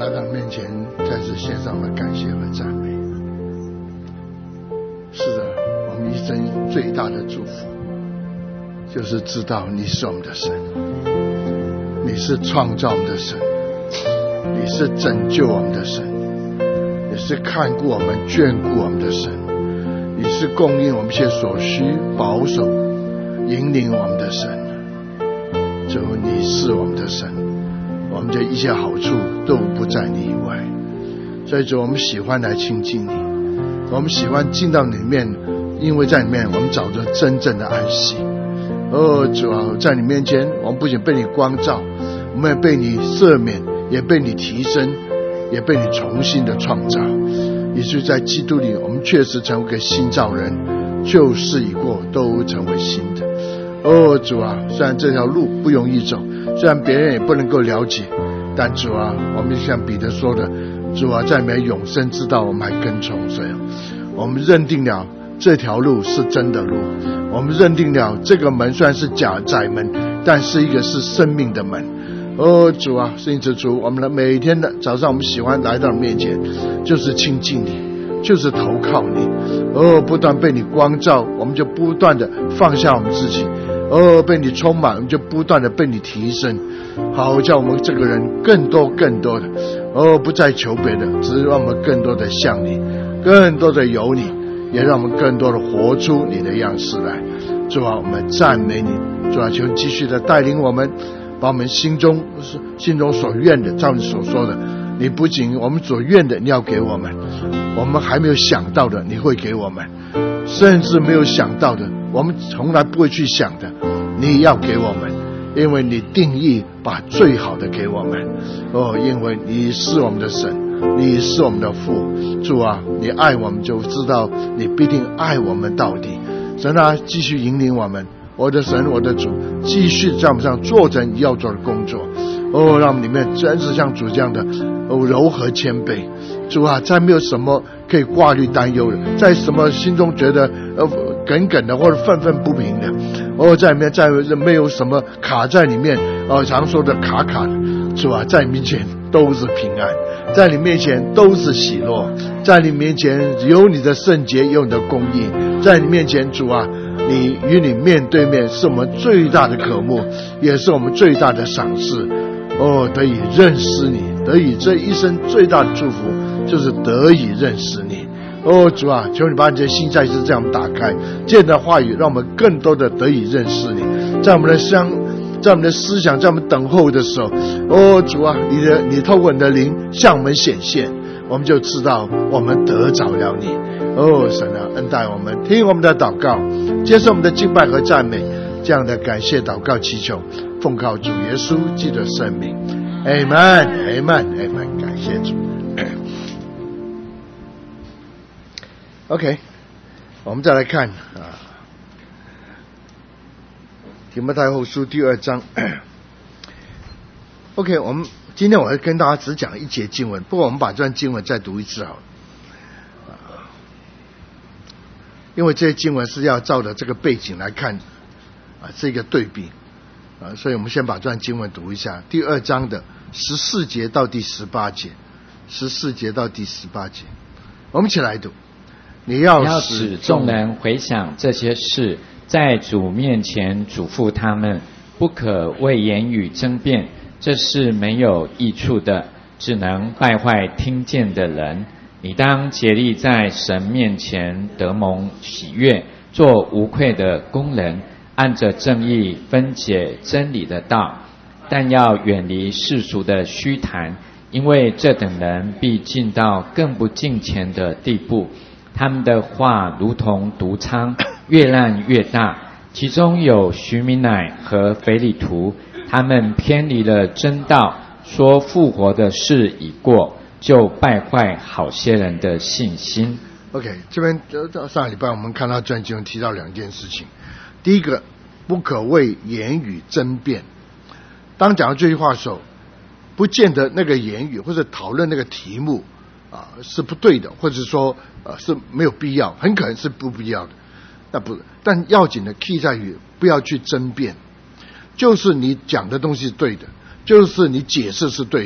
来到面前，再次献上了感谢和赞美。是的，我们一生最大的祝福，就是知道你是我们的神，你是创造我们的神，你是拯救我们的神，你是看顾我们、眷顾我们的神，你是供应我们一切所需、保守、引领我们的神。主，你是我们的神，我们的一切好处都不在你以外。所以主，我们喜欢来亲近你，我们喜欢进到里面，因为在里面我们找着真正的安息。主啊，在你面前，我们不仅被你光照，我们也被你赦免，也被你提升，也被你重新的创造。也就是在基督里，我们确实成为个新造人，旧事已过，都成为新的。主啊，虽然这条路不容易走，虽然别人也不能够了解，但主啊，我们像彼得说的，主啊，在没永生之道，我们还跟从谁？我们认定了这条路是真的路，我们认定了这个门虽然是窄门，但是一个是生命的门。主啊，因此主，我们的每天的早上，我们喜欢来到你面前，就是亲近你，就是投靠你。不断被你光照，我们就不断的放下我们自己。被你充满，我们就不断的被你提升，好叫我们这个人更多的不再求别的，只是让我们更多的像你，更多的有你，也让我们更多的活出你的样式来。主啊，我们赞美你。主啊，求继续的带领我们，把我们心中所愿的，照你所说的，你不仅我们所愿的你要给我们，我们还没有想到的你会给我们，甚至没有想到的我们从来不会去想的你要给我们，因为你定义把最好的给我们。因为你是我们的神，你是我们的父。主啊，你爱我们，就知道你必定爱我们到底。神啊，继续引领我们，我的神，我的主，继续在我们上做成你要做的工作。让我们里面真是像主这样的柔和谦卑。主啊，再没有什么可以挂虑担忧的，在什么心中觉得耿耿的或者愤愤不平的，在里面再没有什么卡在里面，常说的卡的。主啊，在你面前都是平安，在你面前都是喜乐，在你面前有你的圣洁，有你的公义，在你面前，主啊，你与你面对面是我们最大的渴慕，也是我们最大的赏识。得以认识你，得以这一生最大的祝福就是得以认识你。主啊，求你把你的心再次这样打开，借你的话语让我们更多的得以认识你，在我们的思想，在我们等候的时候，主啊，你透过你的灵向我们显现，我们就知道我们得着了你。神啊，恩待我们，听我们的祷告，接受我们的敬拜和赞美，这样的感谢祷告祈求，奉靠主耶稣基督的圣名 Amen Amen Amen。 感谢主。OK， 我们再来看提摩太后书第2章。OK， 今天我会跟大家只讲一节经文，不过我们把这段经文再读一次好了，因为这些经文是要照着这个背景来看这个对比所以我们先把这段经文读一下，第2章的14节到第18节，14节到第18节，我们一起来读。你要使众人回想这些事，在主面前嘱咐他们，不可为言语争辩，这是没有益处的，只能败坏听见的人。你当竭力在神面前得蒙喜悦，做无愧的工人，按着正义分解真理的道，但要远离世俗的虚谈，因为这等人必进到更不敬虔的地步。他们的话如同毒疮，越烂越大。其中有徐米乃和腓利图，他们偏离了真道，说复活的事已过，就败坏好些人的信心。 OK， 这边上个礼拜我们看到这段经文提到2件事情。第一个，不可为言语争辩。当讲到这句话的时候，不见得那个言语或者讨论那个题目是不对的，或者说是没有必要，很可能是不必要的。但要紧的 key 在于不要去争辩，就是你讲的东西是对的，就是你解释是对的，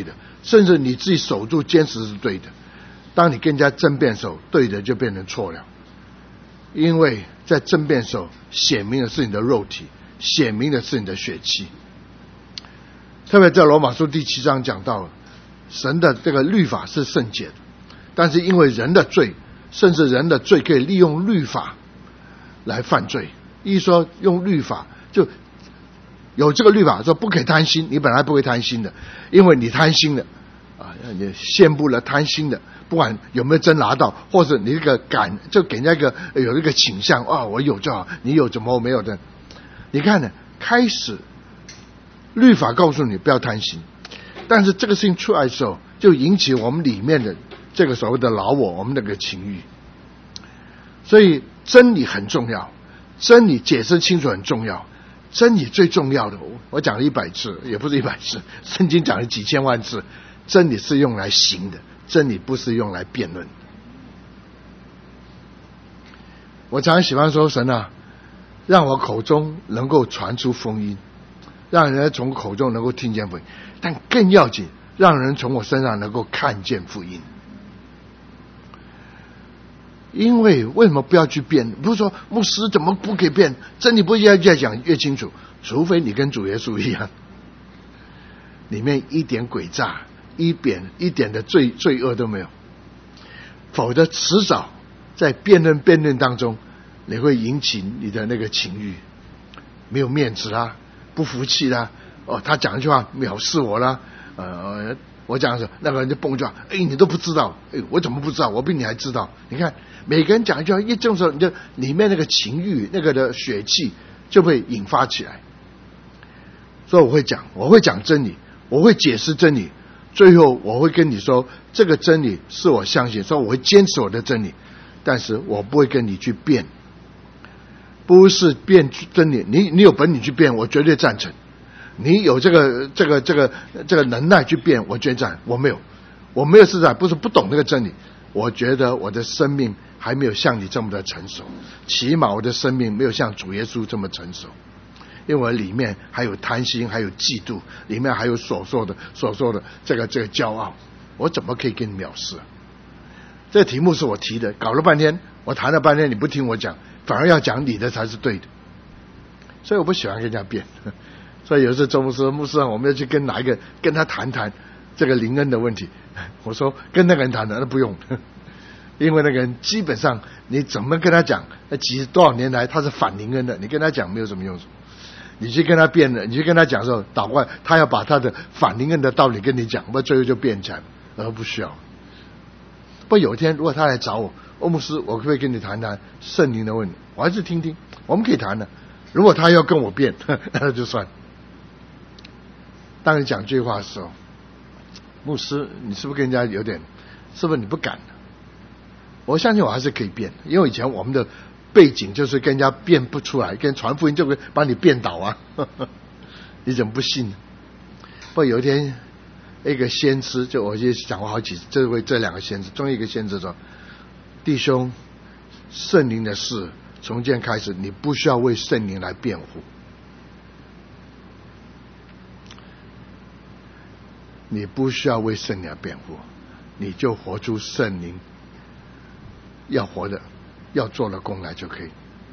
甚至你自己守住坚持是对的。当你跟人家争辩的时候，对的就变成错了，因为在争辩的时候显明的是你的肉体，显明的是你的血气。特别在罗马书第7章讲到，神的这个律法是圣洁的，但是因为人的罪，甚至人的罪可以利用律法来犯罪。一说用律法，就有这个律法说不可以贪心，你本来不会贪心的，因为你贪心的你羡慕了贪心的，不管有没有真拿到，或者你这个就给人家有一个倾向我有就好，你有怎么我没有的。你看呢，开始律法告诉你不要贪心，但是这个事情出来的时候，就引起我们里面的这个所谓的老我们那个情欲。所以真理很重要，真理解释清楚很重要，真理最重要的，我讲了100次，也不是100次，圣经讲了几千万次，真理是用来行的，真理不是用来辩论。我常常喜欢说，神啊，让我口中能够传出福音，让人从口中能够听见福音，但更要紧，让人从我身上能够看见福音。因为什么不要去辩？不是说牧师怎么不可以辩？真理不越讲越清楚，除非你跟主耶稣一样，里面一点诡诈，一点的罪恶都没有，否则迟早在辩论当中，你会引起你的那个情欲，没有面子啦，不服气啦，他讲一句话藐视我啦，我讲的时候，那个人就蹦出来，你都不知道，我怎么不知道？我比你还知道。你看每个人讲一句话，这种时候你就里面那个情欲那个的血气就会引发起来。所以我会讲真理，我会解释真理，最后我会跟你说这个真理是我相信，所以我会坚持我的真理，但是我不会跟你去辩，不是辩真理，你有本领去辩，我绝对赞成。你有这个能耐去辩，我绝对赞。我没有是在不是不懂这个真理，我觉得我的生命还没有像你这么的成熟，起码我的生命没有像主耶稣这么成熟，因为我里面还有贪心，还有嫉妒，里面还有所说的这个骄傲，我怎么可以跟你藐视？这个题目是我提的，搞了半天，我谈了半天，你不听我讲，反而要讲你的才是对的，所以我不喜欢跟人家辩。所以有时候周牧师我们要去跟他谈这个灵恩的问题，我说跟那个人谈的那不用，因为那个人基本上你怎么跟他讲，多少年来他是反灵恩的，你跟他讲没有什么用处。你去跟他辩了，你去跟他讲的时候，倒过来他要把他的反灵恩的道理跟你讲，不最后就辩起来，而不需要。不有一天如果他来找我，欧牧师，我可不可以跟你谈谈圣灵的问题？我还是听听，我们可以谈的。如果他要跟我辩，那就算。当你讲这句话的时候，牧师，你是不是跟人家有点，是不是你不敢的？我相信我还是可以辩，因为以前我们的背景就是跟人家辩不出来，跟传福音就会把你辩倒啊，你怎么不信呢？不过有一天，一个先知，我就讲过好几次，这两个先知，中一个先知说，弟兄，圣灵的事从今天开始，你不需要为圣灵来辩护。你不需要为圣灵辩护，你就活出圣灵要活的要做的工来就可以。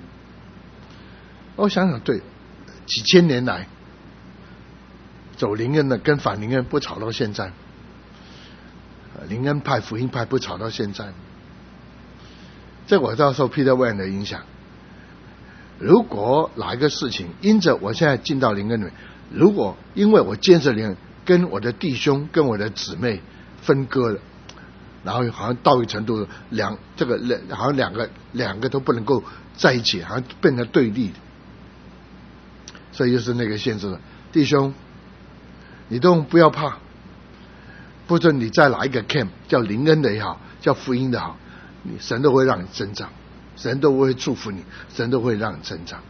我想想，对，几千年来走灵恩的跟反灵恩不吵到现在，灵恩派福音派不吵到现在，这我到受 Peter Wayne 的影响。如果哪一个事情因着我现在进到灵恩里面，如果因为我坚持灵恩跟我的弟兄跟我的姊妹分割了，然后好像到一程度好像两个都不能够在一起，好像变成对立的。所以就是那个限制了，弟兄你都不要怕，不论你在哪一个 camp， 叫灵恩的也好，叫福音的好，神都会让你增长，神都会祝福你，神都会让你增长。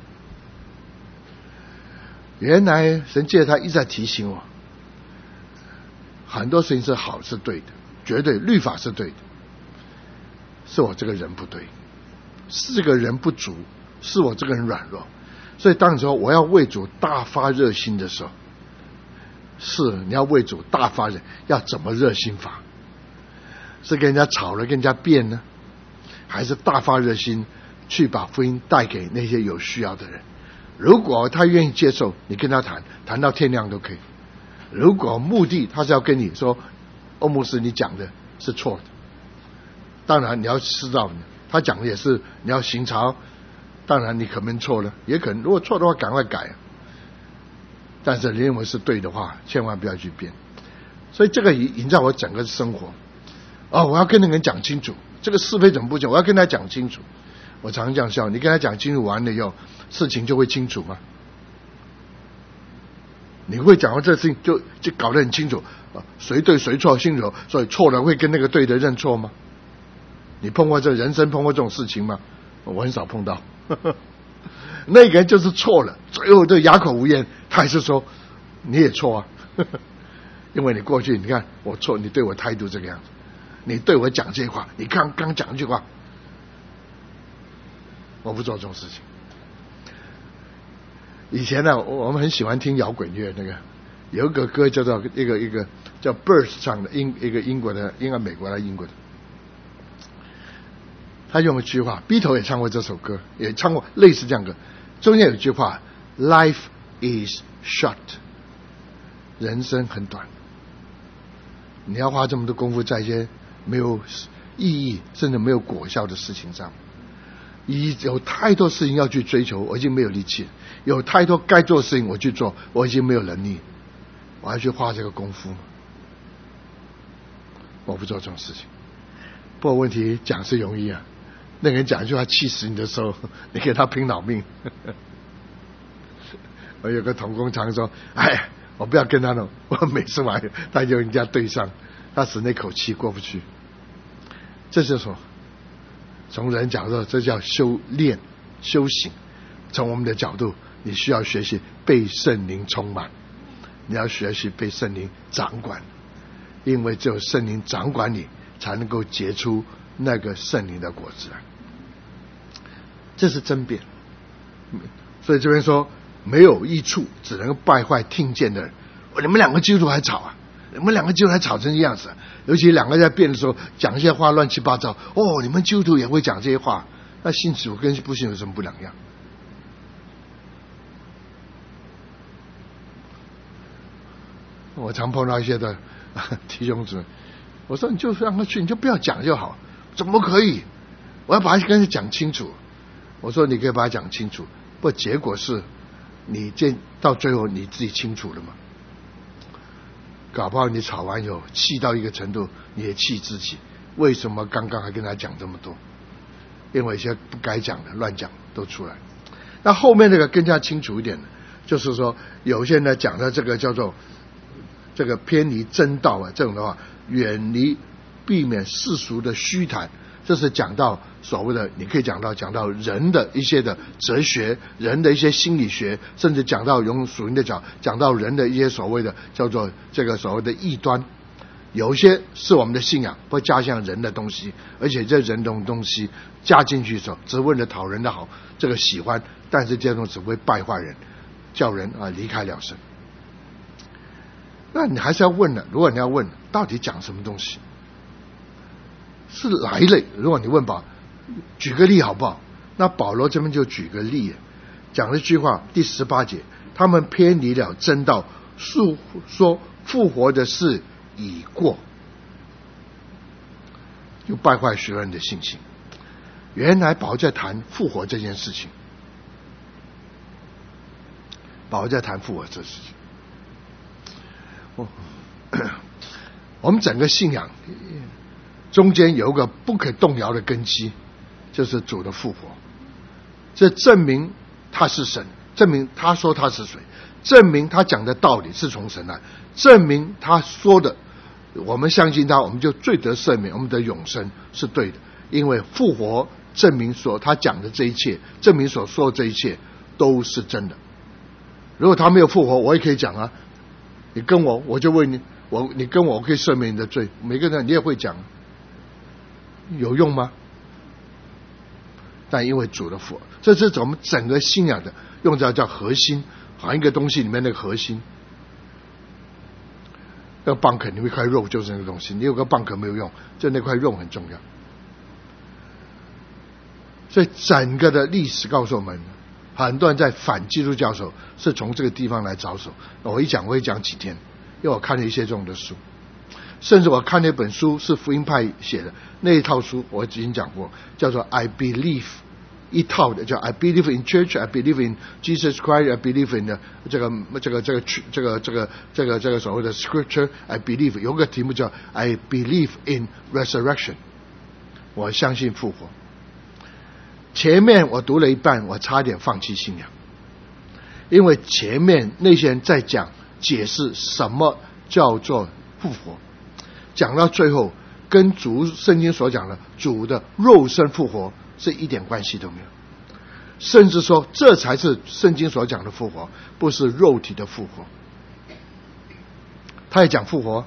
原来神借着他一直在提醒我，很多事情是好是对的，绝对律法是对的，是我这个人不对，是这个人不足，是我这个人软弱。所以当你说我要为主大发热心的时候， 是你要为主大发人，要怎么热心法？是跟人家吵了跟人家辩呢，还是大发热心去把福音带给那些有需要的人？如果他愿意接受，你跟他谈到天亮都可以。如果目的他是要跟你说，欧牧师你讲的是错的，当然你要知道他讲的也是你要行查，当然你可能错了，也可能如果错的话赶快改，但是你认为是对的话千万不要去变。所以这个影响我整个生活。我要跟那个人讲清楚这个是非怎么不讲，我要跟他讲清楚。我常常这样笑，你跟他讲清楚完了以后事情就会清楚吗？你会讲到这事情就搞得很清楚，谁对谁错清楚，所以错了会跟那个对的认错吗？你碰过人生碰过这种事情吗？我很少碰到那个人就是错了，最后都哑口无言，他还是说你也错啊因为你过去你看我错，你对我态度这个样子，你对我讲这话，你刚讲一句话，我不做这种事情。以前呢，我们很喜欢听摇滚乐，那个有一个歌叫做一个叫 Birds 唱的，一个英国的，应该美国的英国的，他用一句话 ，Beatles 也唱过这首歌，也唱过类似这样的歌，中间有一句话 ，Life is short， 人生很短，你要花这么多功夫在一些没有意义甚至没有果效的事情上，有太多事情要去追求，我已经没有力气了，有太多该做的事情我去做，我已经没有能力，我还去花这个功夫吗？我不做这种事情。不过问题讲是容易啊，那个人讲一句话气死你的时候，你给他拼老命我有个同工常说，哎，我不要跟他弄，我每次玩他就人家对上，他使那口气过不去。这就是说从人角度这叫修炼修行，从我们的角度你需要学习被圣灵充满，你要学习被圣灵掌管，因为只有圣灵掌管你才能够结出那个圣灵的果子来，这是争辩。所以这边说没有益处，只能败坏听见的人。你们两个基督徒还吵啊，你们两个基督徒还吵成这样子，尤其两个在辩的时候讲一些话乱七八糟，你们基督徒也会讲这些话，那信主跟不信有什么不两样？我常碰到一些的弟兄姊妹，我说你就让他去，你就不要讲就好。怎么可以？我要把他跟他讲清楚。我说你可以把他讲清楚，不结果是你到最后你自己清楚了吗？搞不好你吵完以后气到一个程度，你也气自己，为什么刚刚还跟他讲这么多？因为一些不该讲的乱讲都出来。那后面那个更加清楚一点的，就是说有些人呢讲的这个叫做这个偏离真道啊，这种的话远离避免世俗的虚谈，这是讲到所谓的，你可以讲到人的一些的哲学，人的一些心理学，甚至讲到用属灵的讲到人的一些所谓的叫做这个所谓的异端。有些是我们的信仰会加上人的东西，而且这人的东西加进去的时候只为了讨人的好，这个喜欢，但是这种只会败坏人，叫人离开了神。那你还是要问的，如果你要问到底讲什么东西是哪一类，如果你问举个例好不好？那保罗这边就举个例，讲了一句话，第18节，他们偏离了真道，述说复活的事已过，就败坏许多人的信心。原来保罗在谈复活这件事情，保罗在谈复活这事情。我们整个信仰中间有一个不可动摇的根基，就是主的复活。这证明他是神，证明他说他是谁，证明他讲的道理是从神来，证明他说的我们相信他，我们就罪得赦免，我们的永生是对的。因为复活证明他讲的这一切，证明所说的这一切都是真的。如果他没有复活，我也可以讲啊，你跟我就为你，你跟我可以赦免你的罪，每个人你也会讲，有用吗？但因为主的复活，这是我们整个信仰的用叫核心，好像一个东西里面那个核心。 那个蚌壳里面一块肉就是那个东西，你有个蚌壳没有用，就那块肉很重要。所以整个的历史告诉我们，很多人在反基督教的时候是从这个地方来着手。我会讲几天，因为我看了一些这种的书，甚至我看那本书是福音派写的那一套书，我已经讲过，叫做 I Believe， 一套的叫 I Believe in Church， I Believe in Jesus Christ， I Believe in 这个所谓的 Scripture， I Believe 有个题目叫 I Believe in Resurrection， 我相信复活。前面我读了一半，我差点放弃信仰，因为前面那些人在解释什么叫做复活，讲到最后跟圣经所讲的主的肉身复活是一点关系都没有，甚至说这才是圣经所讲的复活，不是肉体的复活。他也讲复活，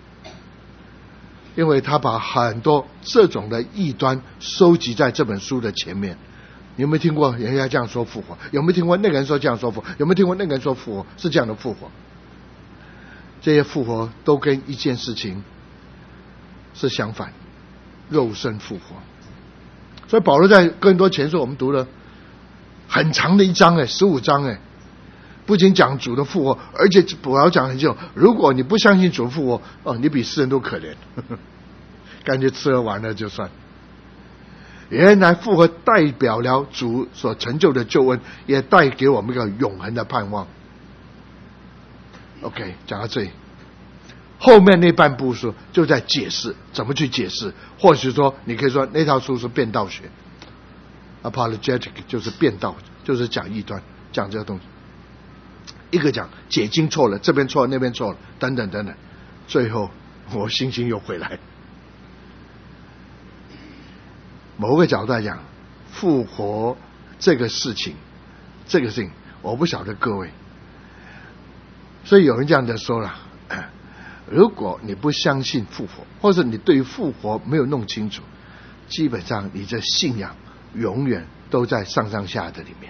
因为他把很多这种的异端收集在这本书的前面。你有没有听过人家这样说复活？有没有听过那个人说这样说复活？有没有听过那个人说复活是这样的复活？这些复活都跟一件事情是相反，肉身复活。所以保罗在哥林多前书我们读了很长的一章15章不仅讲主的复活，而且保罗讲很久，如果你不相信主复活，你比世人都可怜，感觉吃了完了就算。原来复活代表了主所成就的救恩，也带给我们一个永恒的盼望。OK， 讲到这里，后面那半部书就在解释怎么去解释，或许说你可以说那套书是辩道学 ，apologetic 就是辩道，就是讲异端，讲这个东西。一个讲解经错了，这边错了那边错了，等等等等，最后我信心又回来。某个角度来讲，复活这个事情，我不晓得各位，所以有人这样的说了，如果你不相信复活，或者你对于复活没有弄清楚，基本上你这信仰永远都在上上下的里面。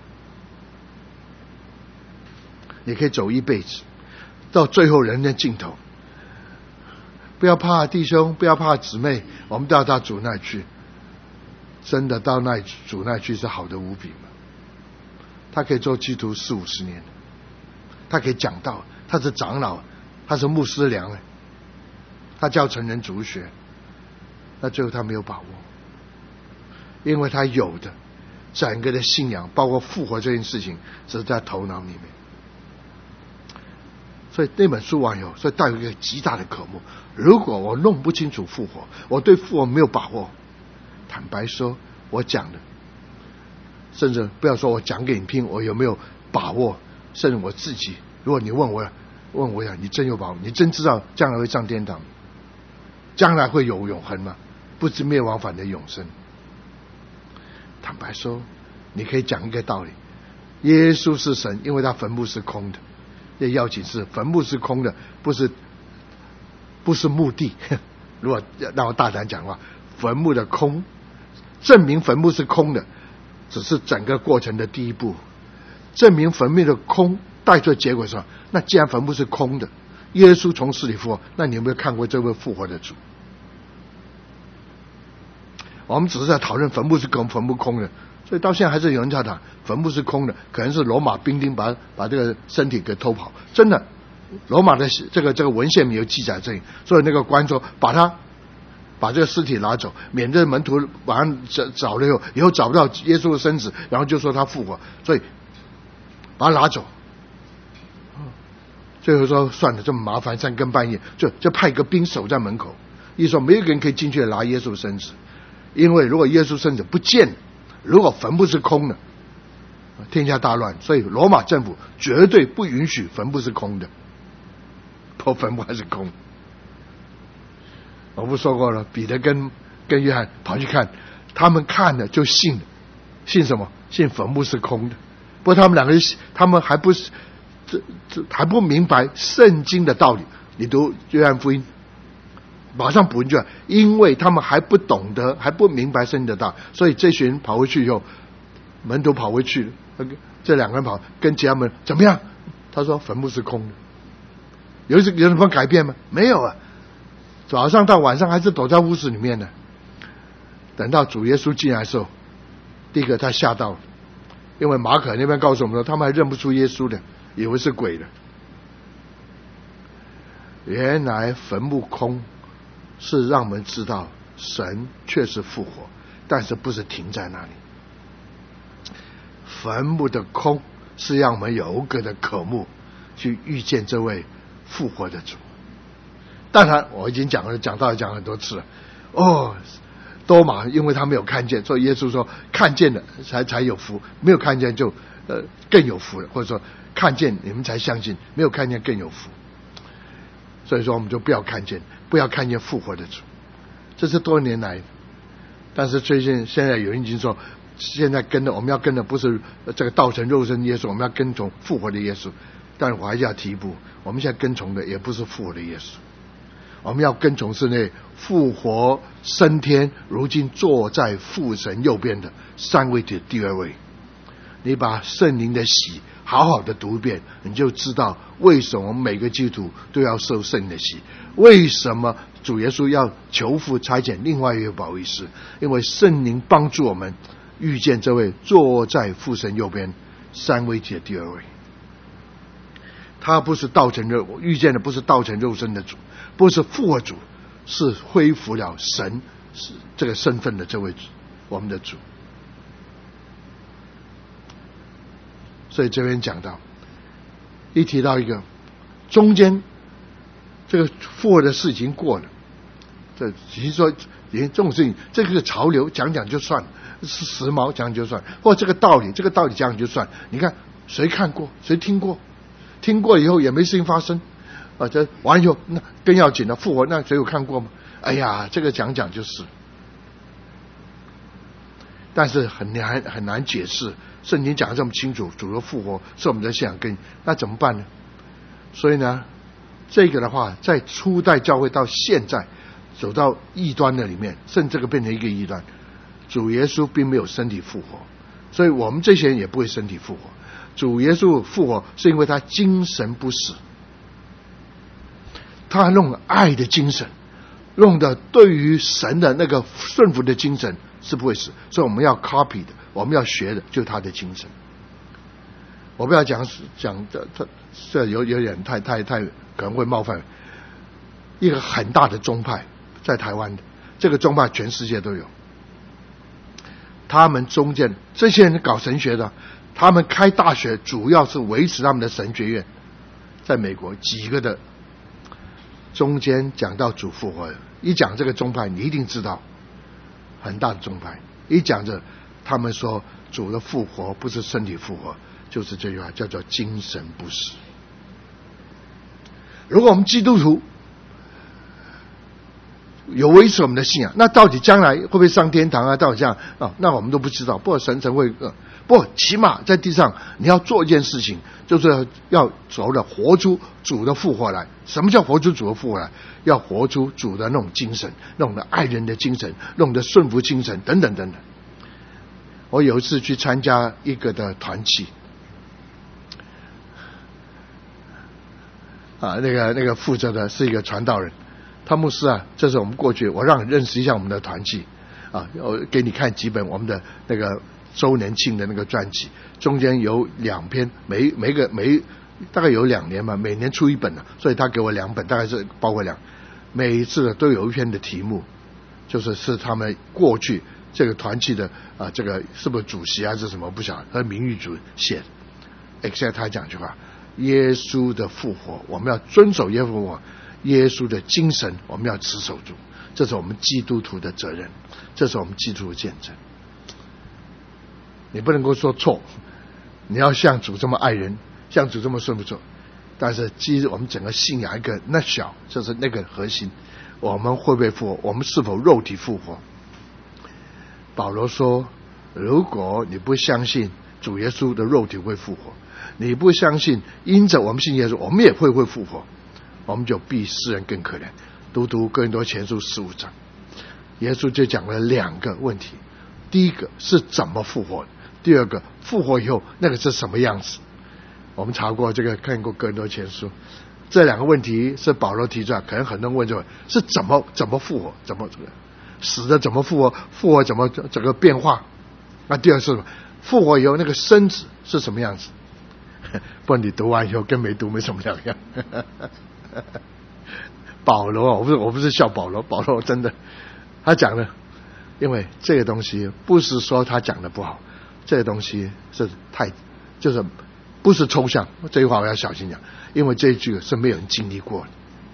你可以走一辈子，到最后人的尽头，不要怕弟兄，不要怕姊妹，我们都要到主那去。真的到主那去是好的无比吗？他可以做基督40-50年，他可以讲道，他是长老，他是牧师娘，他教成人主学，那最后他没有把握，因为他有的整个的信仰，包括复活这件事情，只是在头脑里面。所以那本书网友，所以带有一个极大的渴慕。如果我弄不清楚复活，我对复活没有把握，坦白说，我讲的，甚至不要说我讲给你听，我有没有把握？甚至我自己，如果你问我呀，你真有把握？你真知道将来会上天堂，将来会有永恒吗？不知灭亡，反得永生。坦白说，你可以讲一个道理：耶稣是神，因为他坟墓是空的。这要紧是坟墓是空的，不是墓地。如果让我大胆讲话，坟墓的空证明坟墓是空的，只是整个过程的第一步。证明坟墓的空带出结果说，那既然坟墓是空的，耶稣从死里复活，那你有没有看过这位复活的主？我们只是在讨论坟墓是空，坟墓空的，所以到现在还是有人在讲坟墓是空的，可能是罗马兵丁把这个身体给偷跑。真的，罗马的这个文献没有记载这里，所以那个官说把这个尸体拿走，免得门徒晚上找了以后找不到耶稣的身子，然后就说他复活，所以把他拿走。最后说算了，这么麻烦，三更半夜就派个兵守在门口，意思说没有一个人可以进去拿耶稣的身子，因为如果耶稣身子不见了，如果坟墓是空的，天下大乱，所以罗马政府绝对不允许坟墓是空的，破坟墓还是空。我不说过了，彼得跟约翰跑去看，他们看了就信了，信什么？信坟墓是空的。不过他们两个人，他们还不是还不明白圣经的道理。你读约翰福音，马上补一句，因为他们还不懂得，还不明白圣经的道理，所以这群人跑回去以后，门徒跑回去了，这两个人跑跟其他们怎么样？他说坟墓是空的。 有什么改变吗？没有啊，早上到晚上还是躲在屋子里面呢。等到主耶稣进来的时候，第一个他吓到了，因为马可那边告诉我们说，他们还认不出耶稣的，以为是鬼的。原来坟墓空是让我们知道神确实复活，但是不是停在那里。坟墓的空是让我们有个的渴慕去遇见这位复活的主。当然我已经讲很多次了。多马因为他没有看见，所以耶稣说看见了才有福，没有看见就更有福了，或者说看见你们才相信，没有看见更有福。所以说我们就不要看见复活的主，这是多年来。但是现在有人已经说，现在我们要跟的不是这个道成肉身耶稣，我们要跟从复活的耶稣。但是我还是要提一步，我们现在跟从的也不是复活的耶稣，我们要跟从是那复活升天，如今坐在父神右边的三位的第二位。你把圣灵的喜好好的读一遍，你就知道为什么我们每个基督徒都要受圣灵的喜，为什么主耶稣要求父差遣另外一位保惠师，因为圣灵帮助我们遇见这位坐在父神右边三位的第二位。他不是遇见的不是道成肉身的主，不是复活主，是恢复了神这个身份的这位主，我们的主。所以这边讲到，一提到一个中间这个复活的事已经过了，这只是说这种事情，这个潮流讲讲就算，是时髦讲就算，或这个道理讲讲就算。你看谁看过谁听过以后也没事情发生这完以后那更要紧了，复活那谁有看过吗？哎呀，这个讲讲就是，但是很难解释。圣经讲得这么清楚，主的复活是我们的信仰根基，那怎么办呢？所以呢，这个的话，在初代教会到现在走到异端的里面，甚至这个变成一个异端，主耶稣并没有身体复活，所以我们这些人也不会身体复活。主耶稣复活是因为他精神不死，他弄爱的精神，弄的对于神的那个顺服的精神是不会死，所以我们要 copy 的，我们要学的就是他的精神。我不要讲这有点太可能会冒犯一个很大的宗派，在台湾的这个宗派全世界都有，他们中间这些人搞神学的，他们开大学主要是维持他们的神学院，在美国几个的中间讲到主复活，一讲这个宗派你一定知道，很大的宗派，一讲着他们说主的复活不是身体复活，就是这句话叫做精神不死。如果我们基督徒有维持我们的信仰，那到底将来会不会上天堂啊？到底这样那我们都不知道。不过神会不过起码在地上你要做一件事情，就是要所谓的活出主的复活来。什么叫活出主的复活来？要活出主的那种精神，那种的爱人的精神，那种的顺服精神等等等等。我有一次去参加一个的团契那个负责的是一个传道人，他牧师这是我们过去我让你认识一下我们的团契我给你看几本我们的那个周年庆的那个专辑，中间有2篇，每大概有2年嘛，每年出1本所以他给我2本，大概是包括每一次都有一篇的题目，是他们过去这个团契的这个是不是主席还是什么不晓得，他名誉主任写的。现在他讲句话，耶稣的复活我们要遵守耶稣复活，耶稣的精神我们要持守住，这是我们基督徒的责任，这是我们基督徒的见证。你不能够说错，你要像主这么爱人，像主这么顺服主。但是基于我们整个信仰一个那小，就是那个核心，我们会不会复活？我们是否肉体复活？保罗说，如果你不相信主耶稣的肉体会复活，你不相信因着我们信耶稣我们也会复活，我们就比世人更可怜。读哥林多前书15章，耶稣就讲了2个问题，第一个是怎么复活，第二个复活以后那个是什么样子。我们查过这个，看过哥林多前书这两个问题是保罗提出来，可能很多人问这个是怎么复活，怎么这个死的怎么复活，复活怎么整个变化？那第二是复活以后那个身子是什么样子？不然你读完以后跟没读没什么两样。保罗，我不是笑保罗，保罗真的他讲的，因为这个东西不是说他讲的不好，这个东西是就是不是抽象，这句话我要小心讲，因为这一句是没有人经历过的。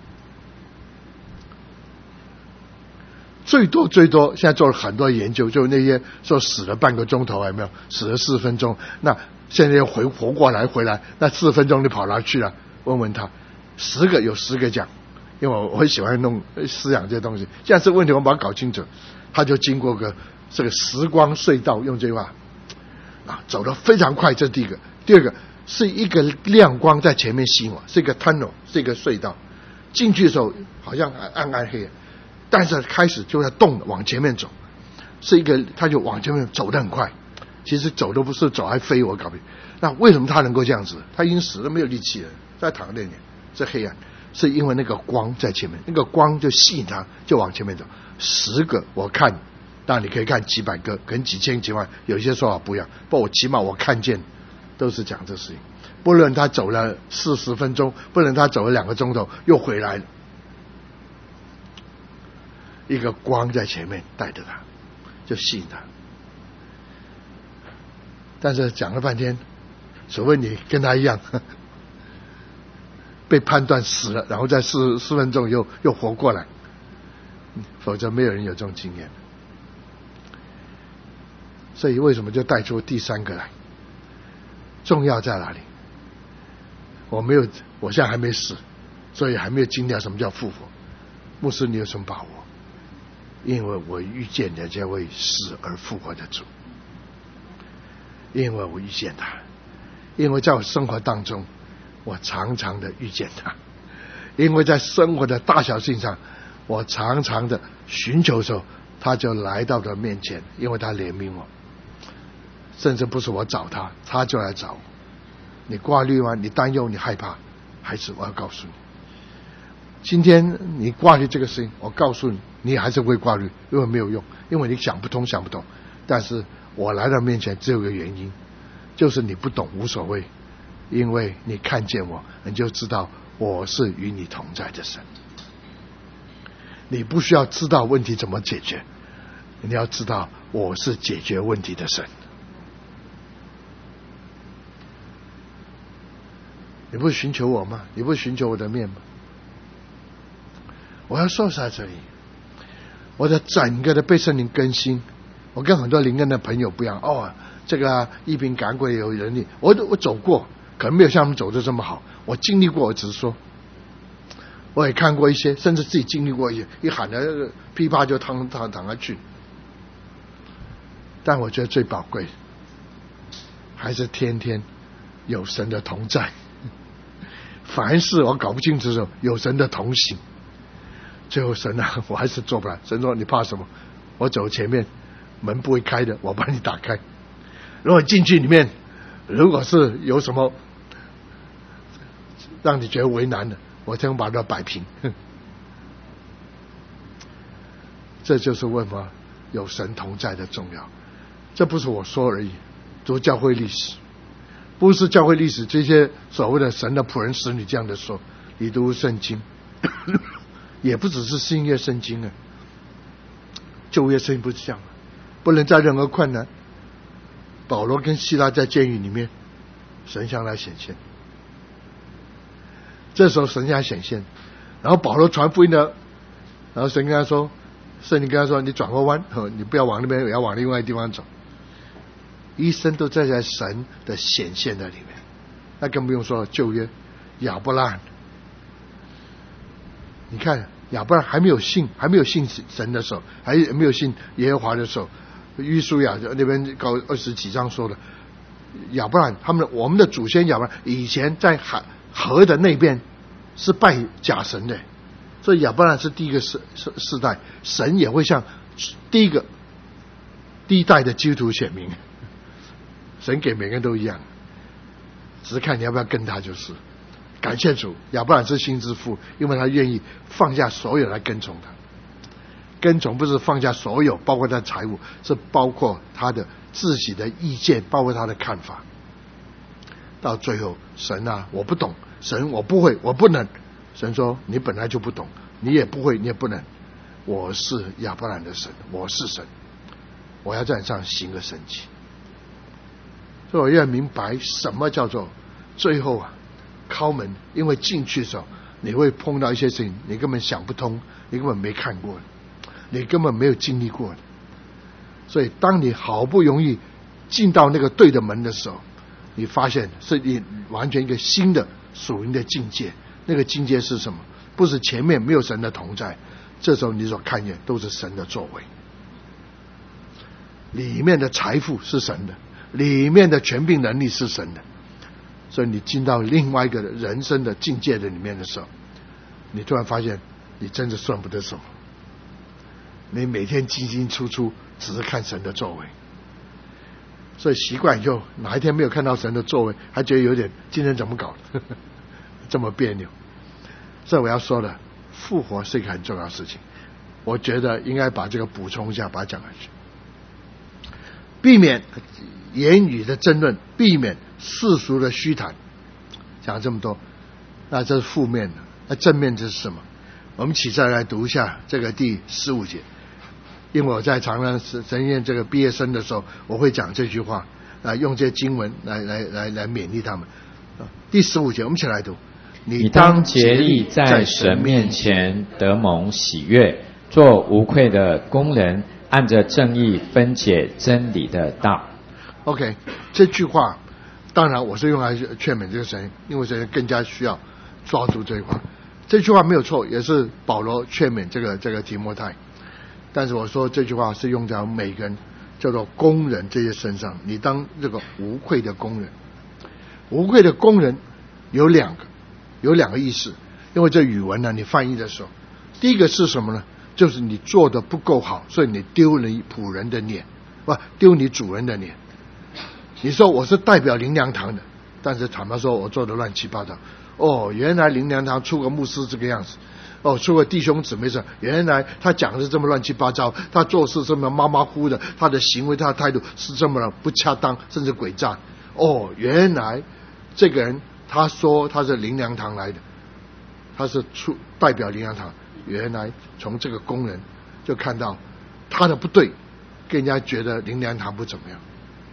最多，现在做了很多研究，就那些说死了半个钟头，有没有？死了4分钟，那现在又活过来回来，那4分钟你跑哪去了？问问他，10个有10个讲，因为我很喜欢弄思想这些东西。现在这个问题我们把它搞清楚，他就经过这个时光隧道，用这句话走得非常快，这是第一个。第二个是一个亮光在前面吸我，是一个 tunnel， 是一个隧道。进去的时候好像暗黑，但是开始就在动，往前面走，是一个他就往前面走得很快。其实走都不是走，还飞，我搞不清。那为什么他能够这样子？他已经死了，没有力气了，在躺在那里，是黑暗，是因为那个光在前面，那个光就吸引他，就往前面走。10个我看，当然你可以看几百个，可能几千几万，有一些说法不一样，不过我起码我看见都是讲这事情。不论他走了40分钟，不论他走了2个钟头又回来了，一个光在前面带着他，就吸引他。但是讲了半天，除非你跟他一样被判断死了，然后在4分钟又活过来，否则没有人有这种经验。所以为什么就带出第3个来？重要在哪里？我现在还没死，所以还没有经历什么叫复活。牧师，你有什么把握？因为我遇见了这位死而复活的主，因为我遇见他，因为在我生活当中我常常的遇见他，因为在生活的大小事情上我常常的寻求的时候，他就来到了面前，因为他怜悯我，甚至不是我找他，他就来找我。你挂虑吗？你担忧，你害怕，还是我要告诉你，今天你挂虑这个事情，我告诉你，你还是会挂虑，因为没有用，因为你想不通。但是我来到面前只有个原因，就是你不懂无所谓，因为你看见我，你就知道我是与你同在的神。你不需要知道问题怎么解决，你要知道我是解决问题的神。你不是寻求我吗？你不是寻求我的面吗？我要说在这里，我的整个的被圣灵更新。我跟很多灵恩的朋友不一样这个一瓶赶鬼有能力，我走过，可能没有像他们走的这么好。我经历过，我只是说，我也看过一些，甚至自己经历过一些，一喊的噼啪就躺下去。但我觉得最宝贵，还是天天有神的同在。凡事我搞不清楚的时候，有神的同行。最后神我还是做不来。神说你怕什么？我走前面，门不会开的，我帮你打开。如果进去里面，如果是有什么让你觉得为难的，我才能把它摆平。这就是为什么有神同在的重要。这不是我说而已，读教会历史，不是教会历史这些所谓的神的仆人使女这样的说。你读圣经也不只是新约圣经旧约圣经不是这样，不能在任何困难。保罗跟希拉在监狱里面，神向他显现，这时候神向他显现，然后保罗传福音的，然后神跟他说，圣经跟他说，你转个弯，你不要往那边，也要往另外一个地方走。一生都在神的显现在里面。那更不用说旧约亚伯拉罕，你看亚伯拉罕还没有信神的时候，还没有信耶和华的时候，约书亚那边搞20几章说的，亚伯拉罕我们的祖先亚伯拉罕以前在河的那边是拜假神的，所以亚伯拉罕是第一个世代，神也会向第一代的基督徒显明。神给每个人都一样，只是看你要不要跟他就是。 感谢主，亚伯兰是心之父，因为他愿意放下所有来跟从他。跟从不是放下所有，包括他的财物，是包括他的自己的意见，包括他的看法。到最后，神啊，我不懂，神我不会，我不能。神说你本来就不懂，你也不会，你也不能。我是亚伯兰的神，我是神，我要在你上行个神迹。所以我要明白什么叫做最后啊敲门，因为进去的时候你会碰到一些事情，你根本想不通，你根本没看过，你根本没有经历过的。所以当你好不容易进到那个对的门的时候，你发现是你完全一个新的属灵的境界。那个境界是什么？不是前面没有神的同在，这时候你所看见都是神的作为。里面的财富是神的，里面的权柄能力是神的。所以你进到另外一个人生的境界的里面的时候，你突然发现你真的算不得什么。你每天进进出出只是看神的作为，所以习惯以后哪一天没有看到神的作为，还觉得有点今天怎么搞的这么别扭。所以我要说的，复活是一个很重要的事情，我觉得应该把这个补充一下，把它讲下去，避免言语的争论，避免世俗的虚谈。讲这么多，那这是负面的，那正面这是什么？我们起再来读一下这个第15节，因为我在常常神院这个毕业生的时候，我会讲这句话，用这些经文来勉励他们。第15节，我们一起来读。 你当竭力在神面前得蒙喜悦，做无愧的工人，按着正义分解真理的道。 OK， 这句话当然我是用来劝勉这个神，因为神更加需要抓住这一块。这句话没有错，也是保罗劝勉这个提摩太。但是我说这句话是用在每个人叫做工人这些身上，你当这个无愧的工人。无愧的工人有两个意思，因为这语文呢，你翻译的时候，第一个是什么呢？就是你做的不够好，所以你丢了仆人的脸，不丢你主人的脸。你说我是代表灵粮堂的，但是坦白说我做的乱七八糟。原来灵粮堂出个牧师这个样子，出个弟兄姊妹是原来他讲的是这么乱七八糟，他做事这么马马虎的，他的行为他的态度是这么不恰当，甚至诡诈。原来这个人他说他是灵粮堂来的，他是代表灵粮堂，原来从这个工人就看到他的不对，更加觉得灵粮堂不怎么样，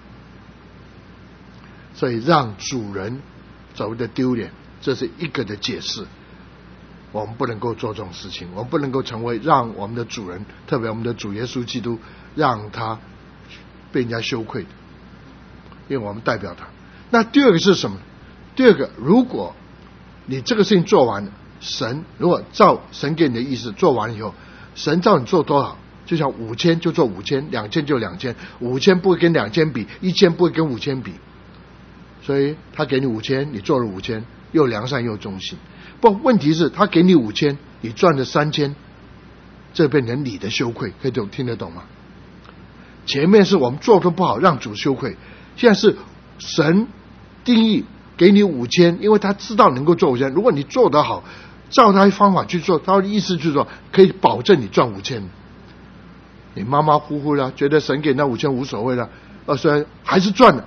所以让主人所谓的丢脸，这是一个的解释。我们不能够做这种事情，我们不能够成为让我们的主人，特别我们的主耶稣基督，让他被人家羞愧的，因为我们代表他。那第二个是什么？第二个，如果你这个事情做完了，神如果照神给你的意思做完以后，神照你做多少，就像5000就做5000，2000就2000，5000不会跟2000比，1000不会跟5000比，所以他给你5000，你做了5000，又良善又忠心。不，问题是他给你5000，你赚了3000，这变成你的羞愧，可以听得懂吗？前面是我们做的不好让主羞愧，现在是神定义给你5000，因为他知道能够做5000，如果你做得好，照他的方法去做，他的意思去做，可以保证你赚5000。你马马虎虎了，觉得神给那5000无所谓了，虽然还是赚了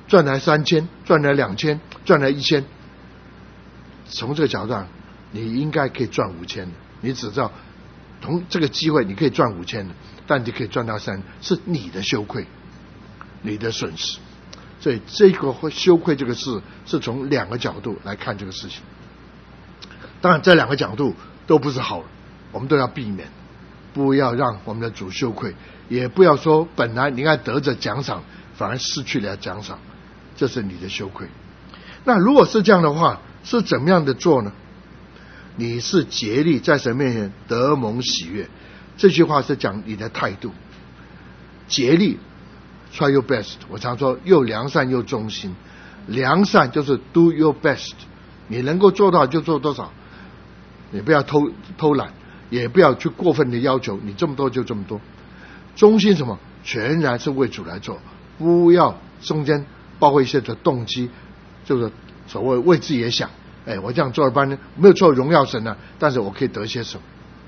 3000，赚了2000，赚了1000。从这个角度上，你应该可以赚5000的，你只知道从这个机会你可以赚5000的，但你可以赚到3，是你的羞愧，你的损失。所以这个羞愧这个事是从2个角度来看这个事情。当然这2个角度都不是好的，我们都要避免，不要让我们的主羞愧，也不要说本来你应该得着奖赏，反而失去了奖赏，这是你的羞愧。那如果是这样的话，是怎么样的做呢？你是竭力在神面前得蒙喜悦，这句话是讲你的态度。竭力 try your best， 我常说又良善又忠心。良善就是 do your best， 你能够做到就做多少，你不要偷懒，也不要去过分的要求，你这么多就这么多。忠心什么？全然是为主来做，不要中间包括一些的动机，就是所谓为自己也想， 我这样做了半天没有做荣耀神啊，但是我可以得些什么？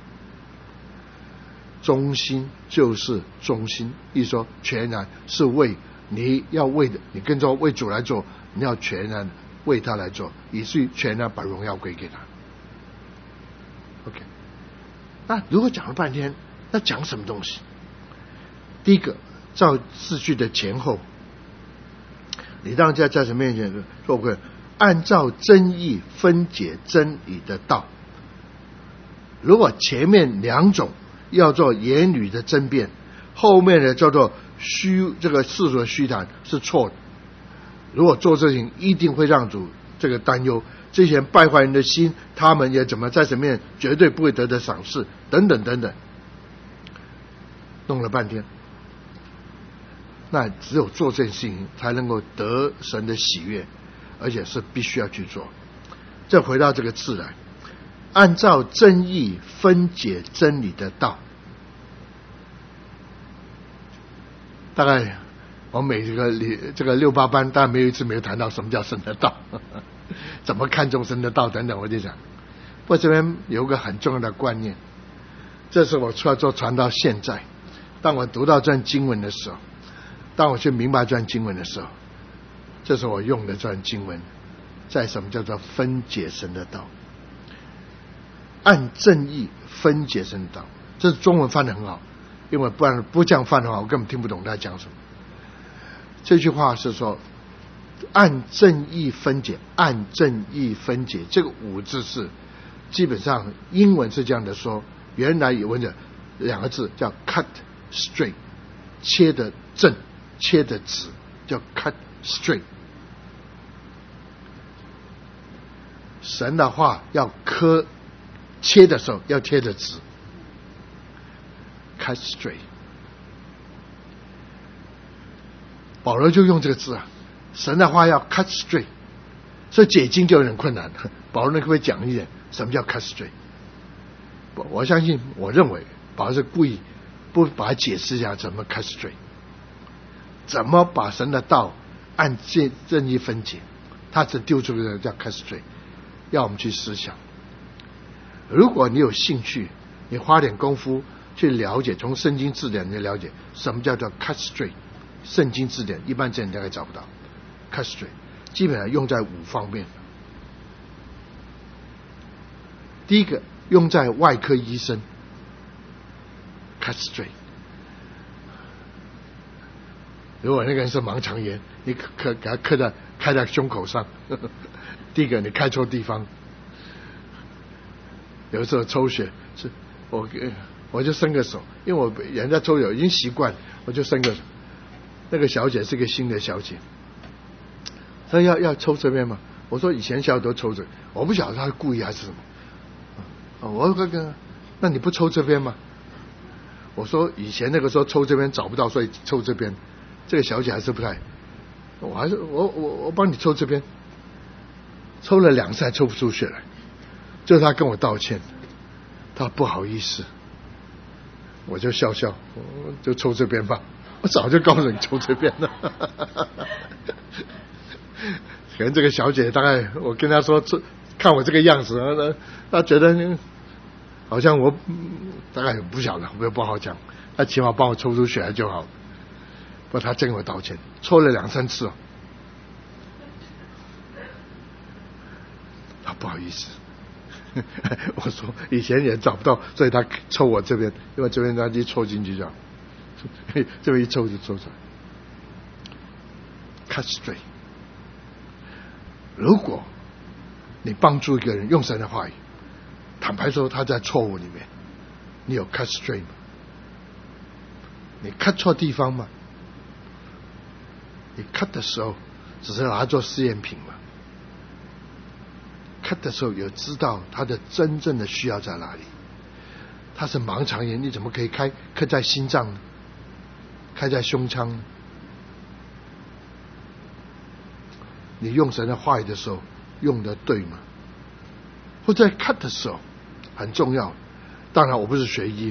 忠心就是忠心，意思说全然是为你要为的，你跟着为主来做，你要全然为他来做，以至于全然把荣耀归给他。OK， 那如果讲了半天，那讲什么东西？第一个，照次序的前后，你让在神面前做个按照真义分解真理的道。如果前面两种要做言语的争辩，后面的叫做这个世俗的虚谈是错的。如果做这事情，一定会让主这个担忧，这些人败坏人的心，他们也怎么在神面前绝对不会得赏识，等等等等，弄了半天。那只有做这件事情才能够得神的喜悦，而且是必须要去做。再回到这个字来，按照真义分解真理的道。大概我每这个6、8班，当然没有一次没有谈到什么叫神的道，怎么看重神的道等等。我就讲，不过这边有个很重要的观念，这是我出来做传道现在，当我读到这段经文的时候，当我去明白这段经文的时候，这是我用的这段经文，在什么叫做分解神的道，按正义分解神的道。这是中文翻得很好，因为不然不这样翻的话，我根本听不懂他讲什么。这句话是说按正义分解，按正义分解，这个5字是基本上英文是这样的说，原来有文2个字叫 cut straight， 切的正，切的直，叫 cut straight。 神的话要切的时候要切的直， cut straight。 保罗就用这个字啊，神的话要 cut straight， 所以解经就有点困难。保罗可不可以讲一点什么叫 cut straight？ 我相信，我认为保罗是故意不把它解释一下怎么 cut straight， 怎么把神的道按正义分解，他只丢出个叫 cut straight， 要我们去思想。如果你有兴趣，你花点功夫去了解，从圣经字典你了解什么叫做 cut straight。圣经字典一般字典大概找不到 cut straight， 基本上用在5方面。第一个用在外科医生 cut straight， 如果那个人是盲肠炎，你给他开在胸口上，第一个你开错地方。有时候抽血是我就伸个手，因为我人家抽血已经习惯，我就伸个手。那个小姐是个新的小姐，她要抽这边嘛？我说以前小姐都抽这，我不晓得她是故意还是什么。我说那你不抽这边吗？我说以前那个时候抽这边找不到，所以抽这边。这个小姐还是不太，我帮你抽这边，抽了2次还抽不出血来，就是她跟我道歉，她不好意思，我就笑，就抽这边吧。我早就告诉你抽这边了。可能这个小姐大概我跟她说，看我这个样子，她觉得好像我大概不晓得，我也不好讲。她起码帮我抽出血来就好。不过她真跟我道歉，抽了2、3次她不好意思。我说以前也找不到，所以她抽我这边，因为这边她一抽进去就好。这边一抽就抽出来 cut straight。 如果你帮助一个人用神的话语，坦白说他在错误里面，你有 cut straight 吗？你 cut 错地方吗？你 cut 的时候只是拿它做试验品吗？ cut 的时候有知道他的真正的需要在哪里？他是盲肠炎，你怎么可以刻在心脏呢？开在胸腔呢？你用神的话语的时候用的对吗？或在 cut 的时候很重要。当然我不是学医，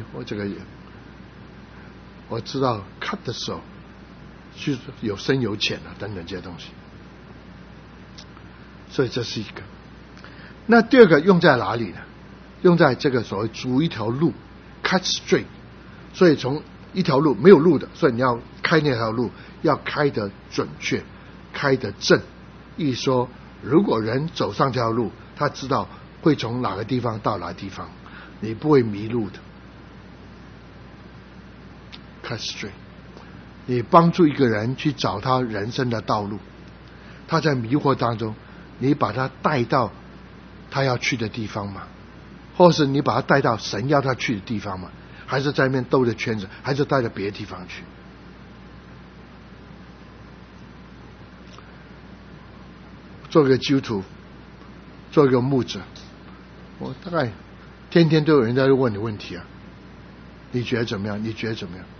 我知道 cut 的时候是有深有浅等等这些东西，所以这是一个。 那第二个用在哪里呢？用在这个所谓筑一条路 cut straight， 所以从一条路没有路的，所以你要开那条路要开得准确，开得正。意思说，如果人走上这条路，他知道会从哪个地方到哪个地方，你不会迷路的。cut straight， 你帮助一个人去找他人生的道路，他在迷惑当中，你把他带到他要去的地方嘛，或是你把他带到神要他去的地方嘛，还是在那边兜着圈子，还是带到别的地方去？做个基督徒，做一个牧者，我大概天天都有人在问你问题啊，你觉得怎么样？你觉得怎么样？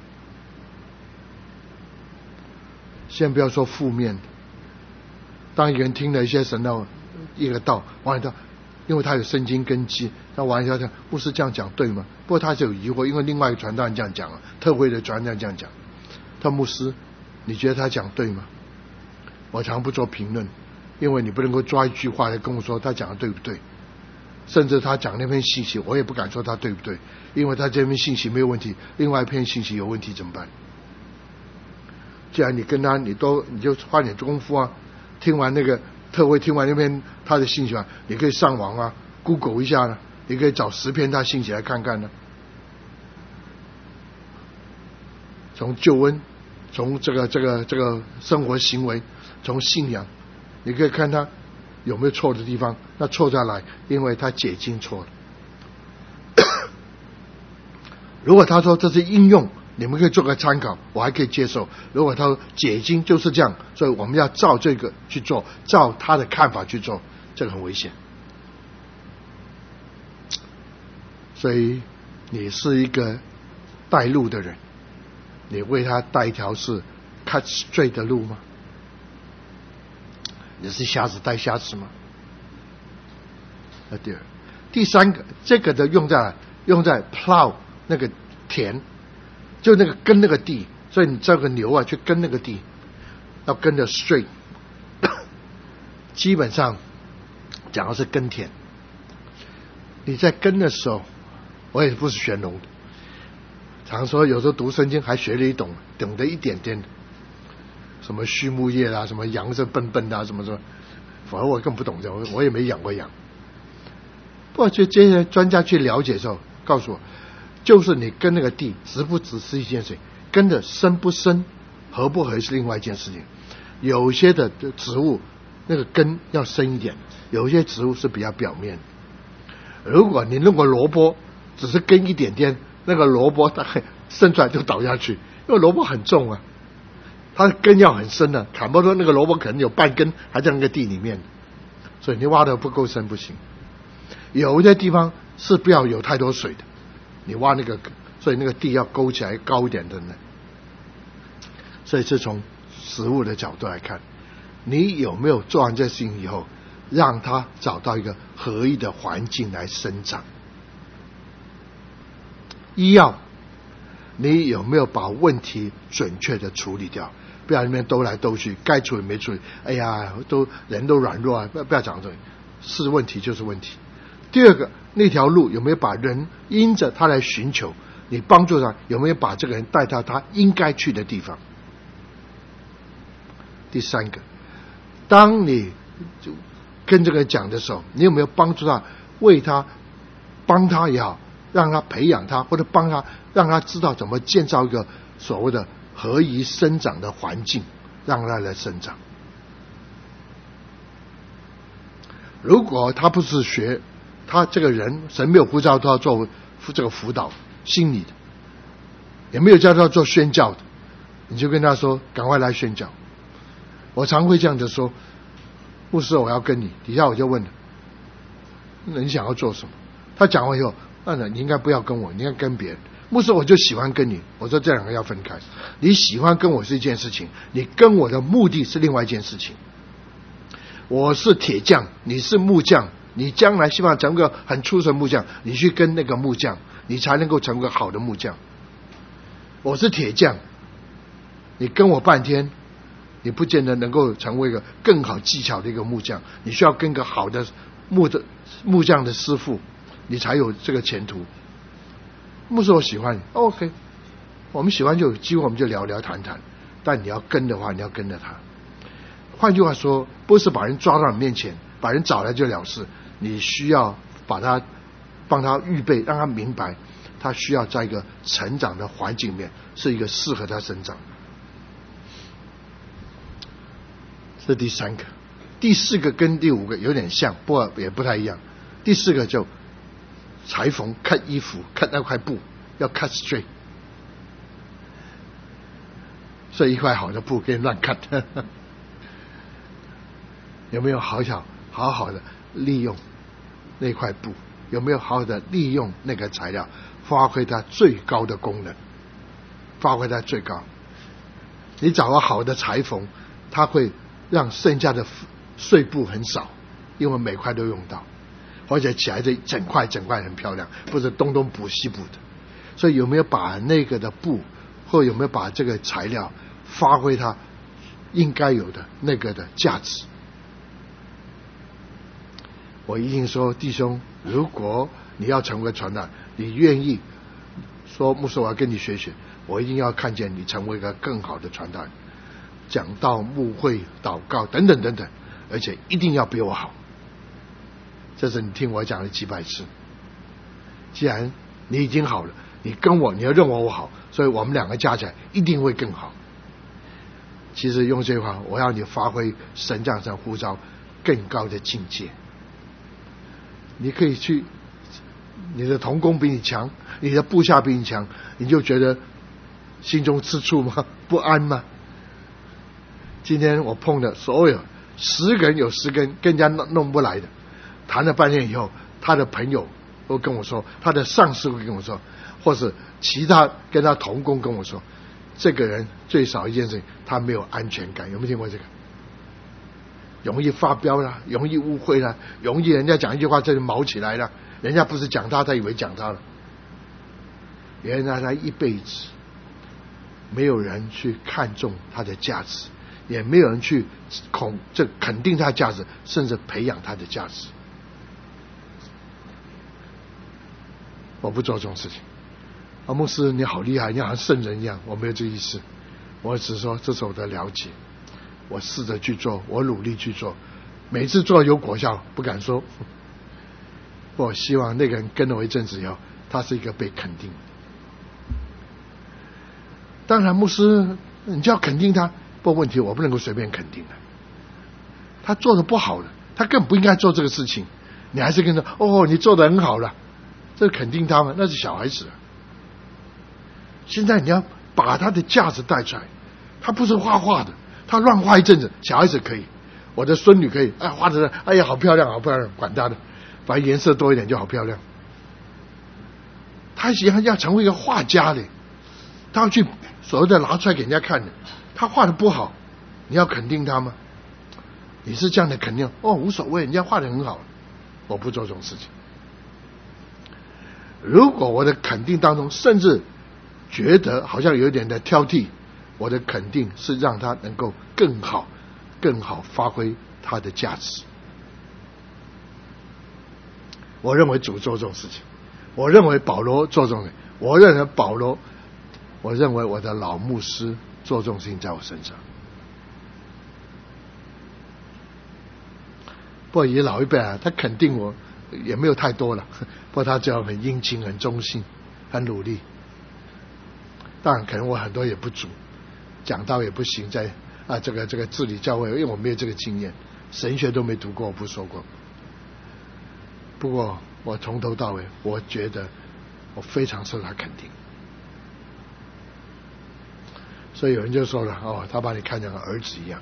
先不要说负面的，当一个人听了一些神的一个道，完了因为他有圣经根基，他玩笑讲牧师这样讲对吗？不过他就有疑惑，因为另外一个传道人这样讲了，特会的传道人这样讲，他牧师你觉得他讲对吗？我常不做评论，因为你不能够抓一句话来跟我说他讲的对不对，甚至他讲那篇信息我也不敢说他对不对，因为他这篇信息没有问题，另外一篇信息有问题怎么办？既然你跟他你就花点功夫啊，听完那个特会，听完那篇他的信息啊，你可以上网啊 Google 一下呢，你可以找10篇他信息来看看呢。从救恩，从这个生活行为，从信仰，你可以看他有没有错的地方，那错在哪？因为他解经错了。如果他说这是应用，你们可以做个参考，我还可以接受。如果他说解经就是这样，所以我们要照这个去做，照他的看法去做，这个很危险。所以你是一个带路的人，你为他带一条是 cut straight 的路吗？你是瞎子带瞎子吗？第三个，这个的用在 plow 那个田，就那个耕那个地，所以你这个牛啊去耕那个地，要耕的 straight。基本上讲的是耕田。你在耕的时候，我也不是学农的，常说有时候读圣经还学了懂得一点点的，什么畜牧业啦，什么羊是笨笨的啊，什么，反而我更不懂这，我也没养过羊。不过就这些专家去了解的时候，告诉我，就是你耕那个地值不值是一件事情，耕的深不深、合不合是另外一件事情。有些的植物那个根要深一点，有些植物是比较表面的。如果你弄个萝卜只是根一点点，那个萝卜它生出来就倒下去，因为萝卜很重啊，它的根要很深的，砍不多那个萝卜可能有半根还在那个地里面，所以你挖得不够深不行。有一些地方是不要有太多水的，你挖那个，所以那个地要勾起来高一点的呢。所以是从食物的角度来看，你有没有做完这事情以后，让它找到一个合一的环境来生长？医药，你有没有把问题准确的处理掉？不要那边兜来兜去，该处理没处理，哎呀，人都软弱啊！不要讲这个，是问题就是问题。第二个，那条路有没有把人因着他来寻求，你帮助他，有没有把这个人带到他应该去的地方？第三个，当你就跟这个人讲的时候，你有没有帮助他，为他帮他也好，让他培养他，或者帮他让他知道怎么建造一个所谓的合宜生长的环境，让他来生长。如果他不是学，他这个人神没有呼召他做这个辅导心理的，也没有叫他做宣教的，你就跟他说赶快来宣教。我常会这样子说，牧师我要跟你，底下我就问了，那你想要做什么？他讲完以后，那你应该不要跟我，你应该跟别人。牧师我就喜欢跟你，我说这两个要分开，你喜欢跟我是一件事情，你跟我的目的是另外一件事情。我是铁匠，你是木匠，你将来希望成为个很出色的木匠，你去跟那个木匠，你才能够成为个好的木匠。我是铁匠，你跟我半天，你不见得能够成为一个更好技巧的一个木匠，你需要跟个好的木的木匠的师傅，你才有这个前途。牧师我喜欢你 ，OK， 我们喜欢就有机会我们就聊聊谈谈，但你要跟的话，你要跟着他。换句话说，不是把人抓到你面前，把人找来就了事，你需要把他帮他预备，让他明白他需要在一个成长的环境里面，是一个适合他生长。这是第3个。第4个跟第5个有点像，不过也不太一样。第4个就裁缝cut衣服，cut那块布要 cut straight， 所以一块好的布给你乱 cut 有没有好好的利用那块布？有没有好好的利用那个材料，发挥它最高的功能，发挥它最高？你找个好的裁缝，他会让剩下的碎布很少，因为每块都用到，而且起来这整块很漂亮，不是东东补西补的。所以有没有把那个的布，或有没有把这个材料发挥它应该有的那个的价值？我一定说，弟兄，如果你要成为传道，你愿意说牧师我要跟你学，我一定要看见你成为一个更好的传道人，讲道、牧会、祷告等等等等，而且一定要比我好。这是你听我讲了几百次。既然你已经好了，你跟我，你要认为我好，所以我们2个加起来一定会更好。其实用这句话，我要你发挥神这样上呼召更高的境界。你可以去，你的同工比你强，你的部下比你强，你就觉得心中吃醋吗？不安吗？今天我碰的所有10个人有10个人跟人家弄不来的，谈了半天以后，他的朋友都跟我说，他的上司会跟我说，或是其他跟他同工跟我说，这个人最少一件事情，他没有安全感。有没有听过这个？容易发飙啦，容易误会啦，容易人家讲一句话这就毛起来了，人家不是讲他，他以为讲他了。原来他一辈子没有人去看重他的价值，也没有人去肯定他的价值，甚至培养他的价值。我不做这种事情。牧师你好厉害，你好像圣人一样，我没有这意思。我只是说这是我的了解，我试着去做，我努力去做，每次做有果效不敢说。我希望那个人跟了我一阵子以后，他是一个被肯定。当然牧师你就要肯定他，不过问题我不能够随便肯定的。他做的不好的，他更不应该做这个事情，你还是跟他你做得很好了，这是肯定他吗？那是小孩子。现在你要把他的价值带出来，他不是画画的，他乱画一阵子，小孩子可以，我的孙女可以，画的哎呀好漂亮好漂亮，管他的，反正颜色多一点就好漂亮。他要成为一个画家的，他要去所谓的拿出来给人家看的，他画的不好，你要肯定他吗？你是这样的肯定，无所谓，人家画的很好，我不做这种事情。如果我的肯定当中甚至觉得好像有一点的挑剔，我的肯定是让他能够更好发挥他的价值。我认为主做这种事情，我认为保罗做这种事情，我认为我的老牧师做这种事情在我身上。不过以老一辈他肯定我也没有太多了，不过他只要很殷勤很忠心很努力。当然可能我很多也不足，讲道也不行，在这个治理教会，因为我没有这个经验，神学都没读过，我不说过。不过我从头到尾我觉得我非常受他肯定。所以有人就说了他把你看成儿子一样。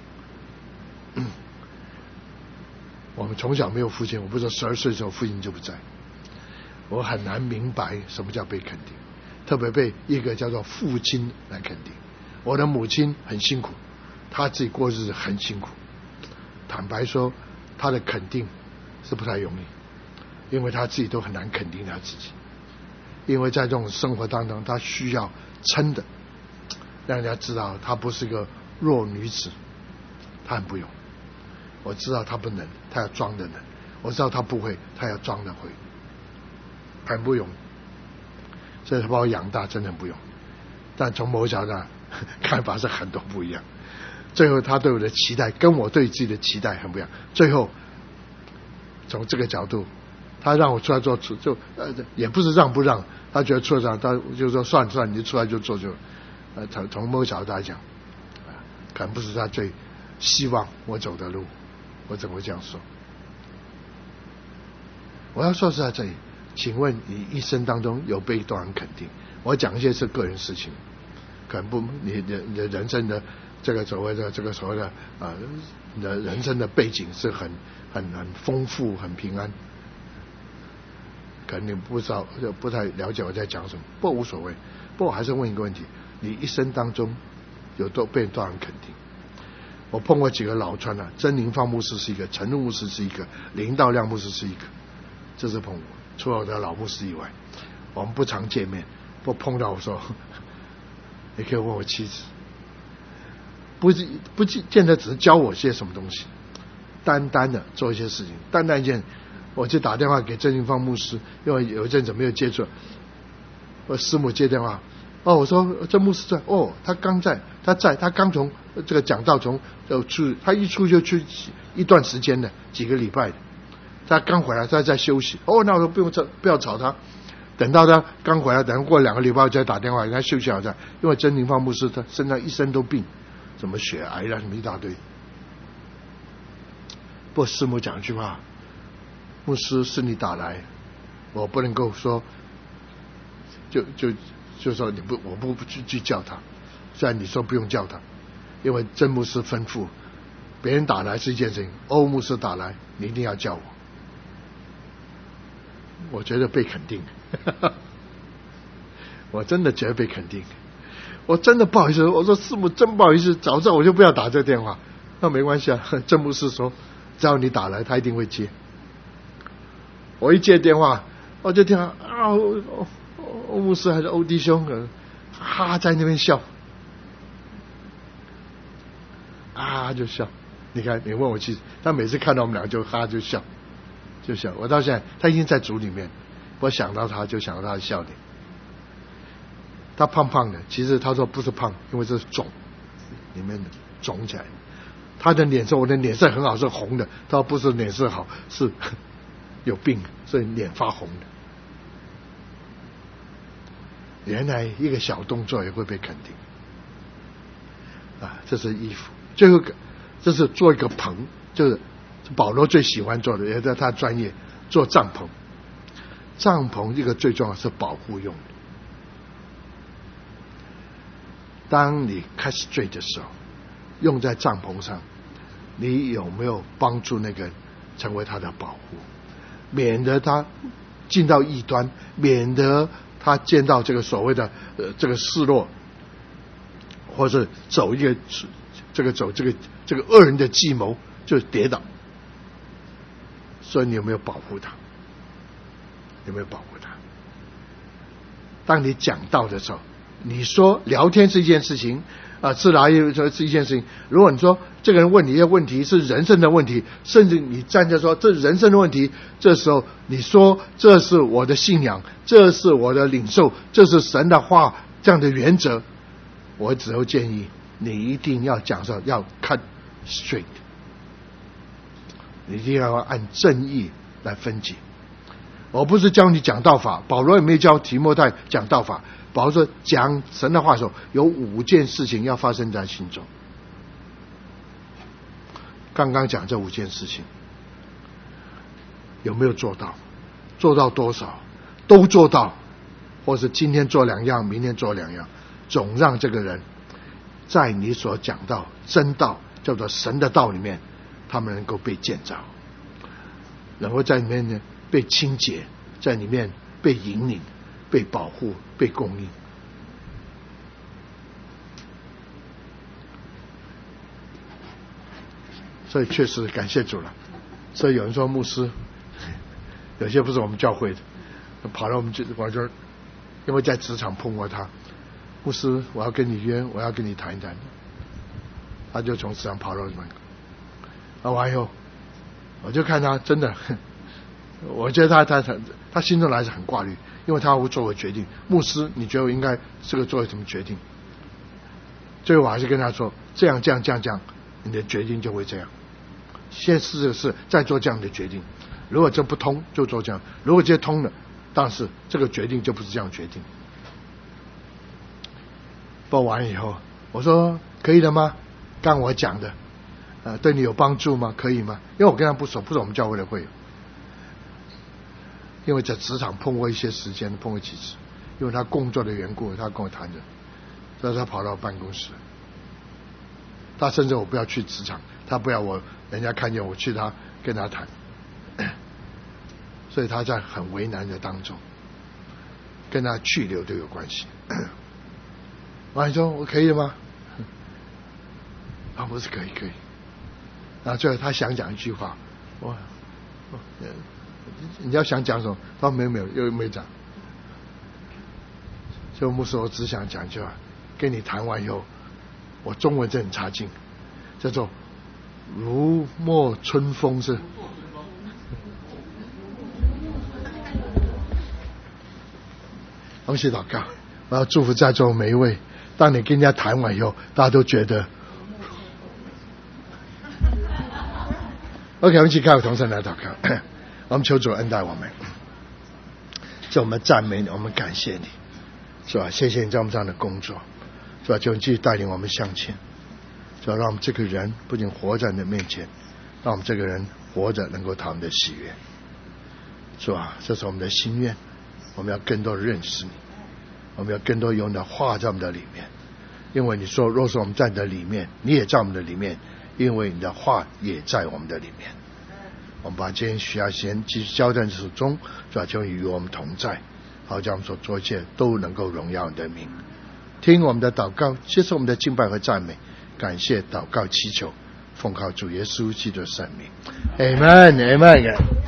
我们从小没有父亲，我不知道12岁的时候父亲就不在，我很难明白什么叫被肯定，特别被一个叫做父亲来肯定。我的母亲很辛苦，她自己过日子很辛苦，坦白说她的肯定是不太容易，因为她自己都很难肯定她自己，因为在这种生活当中她需要撑的，让人家知道她不是个弱女子，她很不容易。我知道她不能，她要装的能， 我知道他不会，他要装的会，很不容易。所以他把我养大，真的很不容易。但从某角度上看法是很多不一样。最后他对我的期待跟我对自己的期待很不一样。最后从这个角度，他让我出来做就也不是让不让，他觉得出来让，他就说算了，你就出来就做就。从某角度来讲，可能不是他最希望我走的路，我怎么会这样说？我要说是在这里，请问你一生当中有被多少人肯定？我讲一些是个人事情，可能不，你的人生的这个所谓的你的人生的背景是很丰富、很平安，可能你不知道，就不太了解我在讲什么，不过无所谓。不过我还是问一个问题：你一生当中有被多少人肯定？我碰过几个老川啊，曾宁芳牧师是一个，陈牧师是一个，林道亮牧师是一个，这是碰我。除了我的老牧师以外，我们不常见面，不碰到我说，你可以问我妻子，不见得只是教我些什么东西，单单的做一些事情，单单一件，我就打电话给曾宁芳牧师，因为有一阵子没有接触，我师母接电话，我说这牧师在，他刚从这个讲道他一出就去一段时间的，几个礼拜的，他刚回来，他在休息。那我说不要吵他，等到他刚回来，等过2个礼拜再打电话，人家休息好在，因为曾宁芳牧师他身上一身都病，什么血癌什么一大堆。不过师母讲一句话，牧师是你打来，我不能够说就说我不去叫他，虽然你说不用叫他，因为曾牧师吩咐，别人打来是一件事情，欧牧师打来你一定要叫我。我觉得被肯定，我真的觉得被肯定，我真的不好意思，我说师母真不好意思，早知道我就不要打这个电话。那没关系啊，曾牧师说只要你打来他一定会接。我一接电话我就听到欧牧师还是欧弟兄在那边笑就笑。你看你问我妻子，他每次看到我们俩就就笑。我到现在他已经在主里面，我想到他就想到他的笑脸。他胖胖的，其实他说不是胖，因为这是肿，里面的肿起来。他的脸色，我的脸色很好，是红的。他说不是脸色好，是有病，所以脸发红的。原来一个小动作也会被肯定这是衣服。最后这是做一个棚，就是保罗最喜欢做的，也是他专业，做帐篷。帐篷一个最重要是保护用的。当你开始坠的时候，用在帐篷上，你有没有帮助那个人成为他的保护，免得他进到异端，免得他见到这个所谓的这个失落，或者走这个恶人的计谋就跌倒。所以你有没有保护他？有没有保护他？当你讲道的时候，你说聊天是一件事情是一件事情。如果你说这个人问你一个问题是人生的问题，甚至你站着说这是人生的问题，这时候你说这是我的信仰，这是我的领受，这是神的话，这样的原则，我只会建议你一定要讲说要看 straight， 你一定要按正义来分解。我不是教你讲道法，保罗也没有教提摩太讲道法。保罗说讲神的话的时候，有5件事情要发生在心中。刚刚讲这5件事情有没有做到？做到多少？都做到，或是今天做2样，明天做2样，总让这个人在你所讲到真道，叫做神的道里面，他们能够被建造，然后在里面呢被清洁，在里面被引领，被保护，被供应。所以确实感谢主了。所以有人说牧师，有些不是我们教会的，跑到我这，因为在职场碰过他，牧师我要跟你约，我要跟你谈一谈。他就从职场跑到门口，完以后我就看他真的我觉得他心中还是很挂虑，因为他会做个决定。牧师，你觉得我应该这个做什么决定？最后我还是跟他说，这样，你的决定就会这样。先试着是再做这样的决定，如果这不通就做这样，如果这通了，但是这个决定就不是这样决定。报完以后，我说可以了吗？刚我讲的，对你有帮助吗？可以吗？因为我跟他不熟，不是我们教会的会友，因为在职场碰过一些时间，碰过几次，因为他工作的缘故，他跟我谈着，所以他跑到办公室，他甚至我不要去职场，他不要我人家看见我去他跟他谈，所以他在很为难的当中，跟他去留都有关系。完了说我可以了吗？不是可以。然后最后他想讲一句话，你要想讲什么？他说没有，又没讲。所以牧师，我只想讲一句话，跟你谈完以后，我中文真很差劲，叫做如沐春风是。我们一起祷告，我要祝福在座每一位。当你跟人家谈完以后，大家都觉得 OK， 我们一起开口同声来祷告。我们求主恩待我们，是我们赞美你，我们感谢你，是吧？谢谢你在我们这样的工作，是吧？求你继续带领我们向前，是吧？让我们这个人不仅活在你的面前，让我们这个人活着能够讨你的喜悦，是吧？这是我们的心愿，我们要更多认识你，我们要更多有你的话在我们的里面，因为你说若是我们在你的里面，你也在我们的里面，因为你的话也在我们的里面。我们把今天需要先继续交在你手中，是吧？求你与我们同在，好叫我们所做一切都能够荣耀你的名。听我们的祷告，接受我们的敬拜和赞美，感谢祷告祈求，奉靠主耶稣基督的圣名。Amen，Amen。